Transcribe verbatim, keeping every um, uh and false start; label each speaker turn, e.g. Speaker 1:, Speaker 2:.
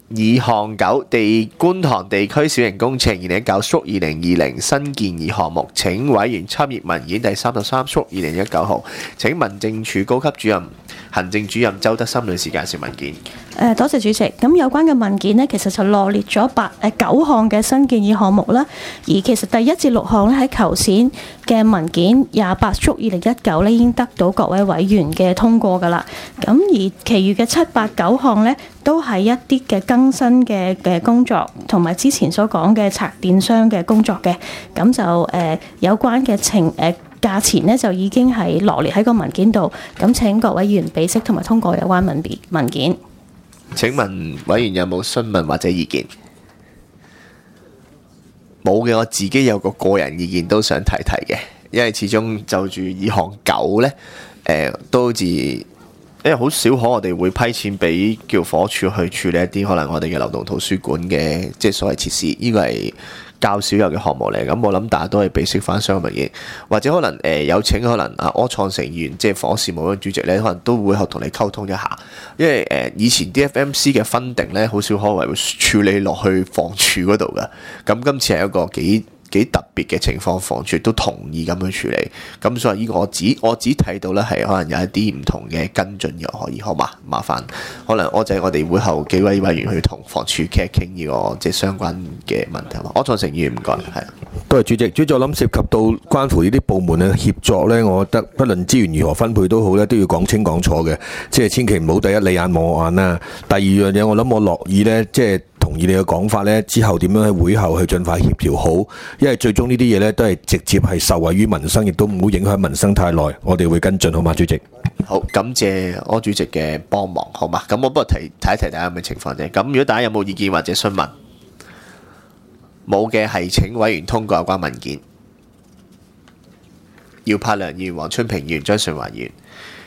Speaker 1: 二項九地觀塘地區小型工程二零一九縮二零二零新建議項目，請委員參閱文件第三十三縮二零一九號。請民政處高級主任、行政主任周德森女士介紹文件。
Speaker 2: 誒，多謝主席。咁有關嘅文件呢，其實就羅列咗八誒九項嘅新建議項目啦。而其實第一至六項咧喺頭先嘅文件廿八縮二零一九咧已經得到各位委員嘅通過㗎啦。咁而其餘嘅七八九項呢，都係一啲嘅更新嘅嘅工作，同埋之前所講嘅拆電箱嘅工作嘅。咁就誒、呃、有關嘅情誒。呃價錢呢就已經係羅列喺個文件度，咁請各位議員備悉同埋通過有關文別文件。
Speaker 1: 請問委員有冇詢問或者意見？冇嘅，我自己有個個人意見都想提提嘅，因為始終就住二項九呢，誒、呃、都好似因為好少可我哋會批錢俾叫火署去處理一啲可能我哋嘅流動圖書館嘅即係所謂設施，呢個係較少有嘅項目嚟，咁我諗大家都係備悉翻相關文件，或者可能誒、呃、有請可能啊柯創成議員即係房屋事務嘅主席咧，可能都會後同你溝通一下，因為誒、呃、以前 D F M C 嘅分定咧，好少可為會處理落去房署嗰度噶，咁今次係一個幾幾特別嘅情況，房署都同意咁樣處理，咁所以呢個我只我只睇到咧係可能有一啲唔同嘅跟進又可以，好嘛？麻煩可能我就係我哋會後幾位委員去同房署傾一傾呢個即係相關嘅問題嘛。柯創成議員唔該，係。
Speaker 3: 多謝主席。主席，我諗涉及到關乎呢啲部門嘅協作咧，我覺得不論資源如何分配都好咧，都要講清講楚嘅，即係千祈唔好第一你眼望我眼啦。第二樣嘢，我諗我樂意咧，即係同意你嘅講法咧，之後點樣喺會後去盡快協調好，因為最終呢啲嘢咧都係直接係受惠於民生，亦都唔好影響民生太耐。我哋會跟進，好嗎，主席？
Speaker 1: 好，感謝柯主席嘅幫忙，好嘛？咁我不過提提一提大家咁嘅情況啫。咁如果大家有冇意見或者詢問，冇嘅係請委員通過有關文件。姚柏良議員、黃春平議員、張順華議員。